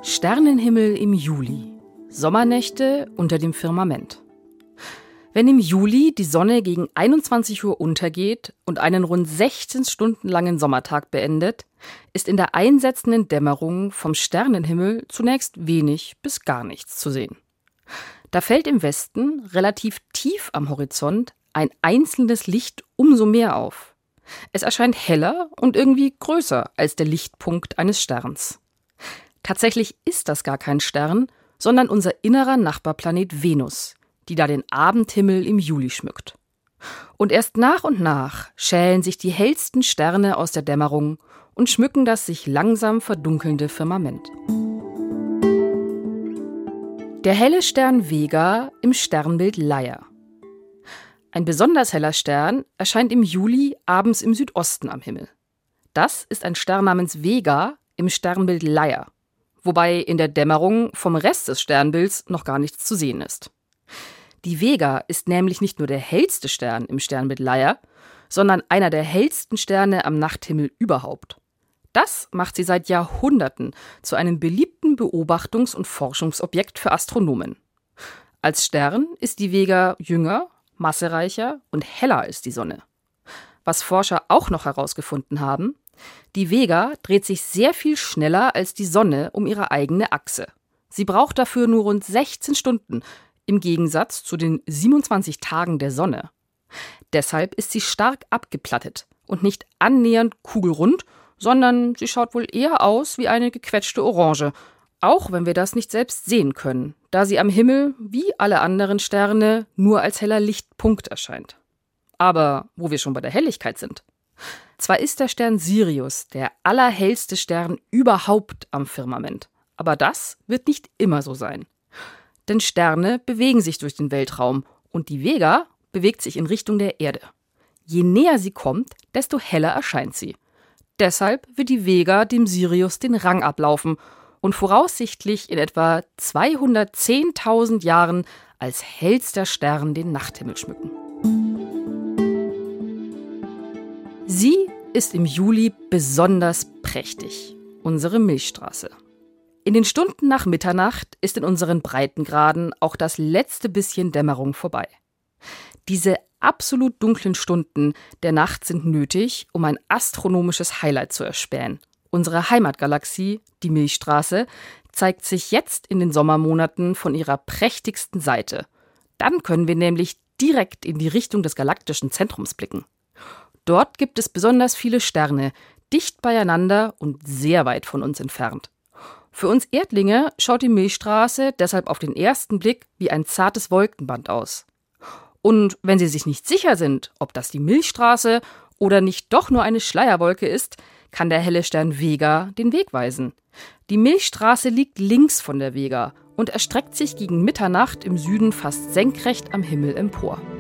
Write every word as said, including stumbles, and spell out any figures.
Sternenhimmel im Juli. Sommernächte unter dem Firmament. Wenn im Juli die Sonne gegen einundzwanzig Uhr untergeht und einen rund sechzehn Stunden langen Sommertag beendet, ist in der einsetzenden Dämmerung vom Sternenhimmel zunächst wenig bis gar nichts zu sehen. Da fällt im Westen, relativ tief am Horizont, ein einzelnes Licht umso mehr auf. Es erscheint heller und irgendwie größer als der Lichtpunkt eines Sterns. Tatsächlich ist das gar kein Stern, sondern unser innerer Nachbarplanet Venus, die da den Abendhimmel im Juli schmückt. Und erst nach und nach schälen sich die hellsten Sterne aus der Dämmerung und schmücken das sich langsam verdunkelnde Firmament. Der helle Stern Vega im Sternbild Leier. Ein besonders heller Stern erscheint im Juli abends im Südosten am Himmel. Das ist ein Stern namens Vega im Sternbild Leier, wobei in der Dämmerung vom Rest des Sternbilds noch gar nichts zu sehen ist. Die Vega ist nämlich nicht nur der hellste Stern im Sternbild Leier, sondern einer der hellsten Sterne am Nachthimmel überhaupt. Das macht sie seit Jahrhunderten zu einem beliebten Beobachtungs- und Forschungsobjekt für Astronomen. Als Stern ist die Vega jünger, massereicher und heller als die Sonne. Was Forscher auch noch herausgefunden haben: Die Vega dreht sich sehr viel schneller als die Sonne um ihre eigene Achse. Sie braucht dafür nur rund sechzehn Stunden, im Gegensatz zu den siebenundzwanzig Tagen der Sonne. Deshalb ist sie stark abgeplattet und nicht annähernd kugelrund, sondern sie schaut wohl eher aus wie eine gequetschte Orange, auch wenn wir das nicht selbst sehen können, da sie am Himmel, wie alle anderen Sterne, nur als heller Lichtpunkt erscheint. Aber wo wir schon bei der Helligkeit sind: Zwar ist der Stern Sirius der allerhellste Stern überhaupt am Firmament, aber das wird nicht immer so sein. Denn Sterne bewegen sich durch den Weltraum und die Vega bewegt sich in Richtung der Erde. Je näher sie kommt, desto heller erscheint sie. Deshalb wird die Vega dem Sirius den Rang ablaufen und voraussichtlich in etwa zweihundertzehntausend Jahren als hellster Stern den Nachthimmel schmücken. Sie ist im Juli besonders prächtig, unsere Milchstraße. In den Stunden nach Mitternacht ist in unseren Breitengraden auch das letzte bisschen Dämmerung vorbei. Diese absolut dunklen Stunden der Nacht sind nötig, um ein astronomisches Highlight zu erspähen. Unsere Heimatgalaxie, die Milchstraße, zeigt sich jetzt in den Sommermonaten von ihrer prächtigsten Seite. Dann können wir nämlich direkt in die Richtung des galaktischen Zentrums blicken. Dort gibt es besonders viele Sterne, dicht beieinander und sehr weit von uns entfernt. Für uns Erdlinge schaut die Milchstraße deshalb auf den ersten Blick wie ein zartes Wolkenband aus. Und wenn Sie sich nicht sicher sind, ob das die Milchstraße oder nicht doch nur eine Schleierwolke ist, kann der helle Stern Vega den Weg weisen. Die Milchstraße liegt links von der Vega und erstreckt sich gegen Mitternacht im Süden fast senkrecht am Himmel empor.